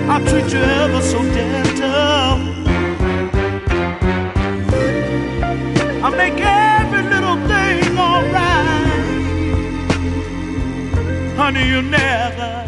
I treat you ever so gentle. I make every little thing alright. Honey, you never